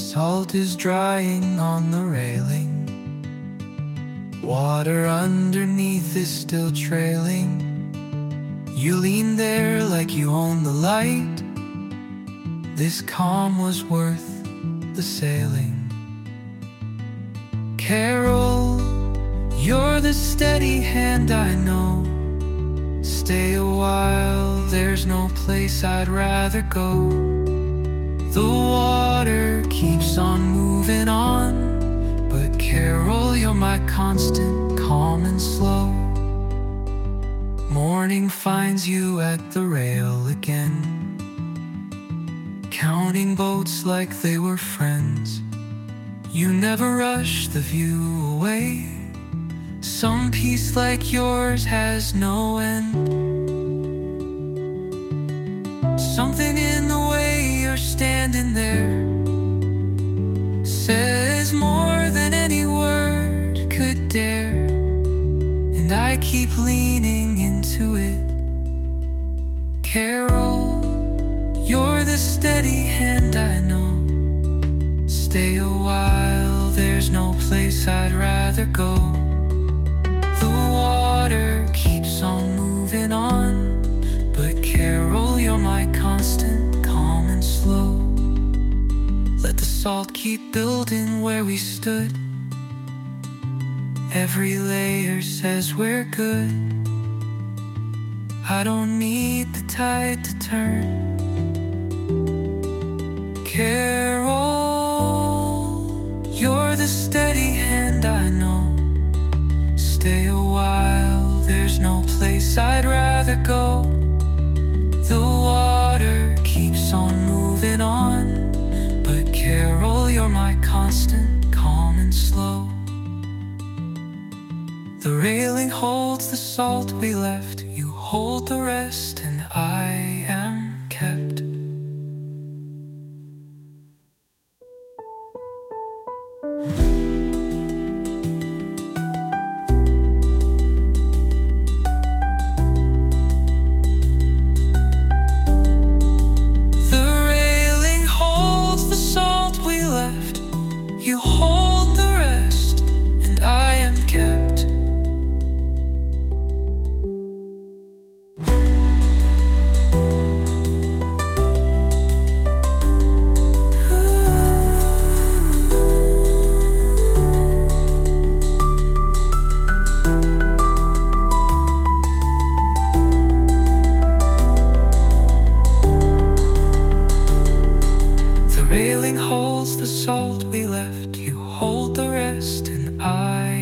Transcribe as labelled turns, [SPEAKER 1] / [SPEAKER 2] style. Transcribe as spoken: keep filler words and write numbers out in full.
[SPEAKER 1] Salt is drying on the railing. Water underneath is still trailing. You lean there like you own the light. This calm was worth the sailing. Carol, you're the steady hand I know. Stay a while, there's no place I'd rather go. The water keeps on moving on, but Carol, you're my constant, calm and slow. Morning finds you at the rail again, counting boats like they were friends. You never rush the view away. Some peace like yours has no end. Something in the way you're standing there says more than any word could dare, and I keep leaning into it. Carol, you're the steady hand I know. Stay a while, there's no place I'd rather go. The water keeps on moving on, but Carol, you're my constant, calm and slow. Let the salt keep building where we stood. Every layer says we're good. I don't need the tide to turn. Carol, you're the steady hand I know. Stay a while, there's no place I'd rather go. The water keeps on moving on, but Carol, you're my constant, calm and slow. The railing holds the salt we left. You hold the rest, and I am kept. You hold the rest, and I am kept. The railing holds the salt we left. You hold the rest, and I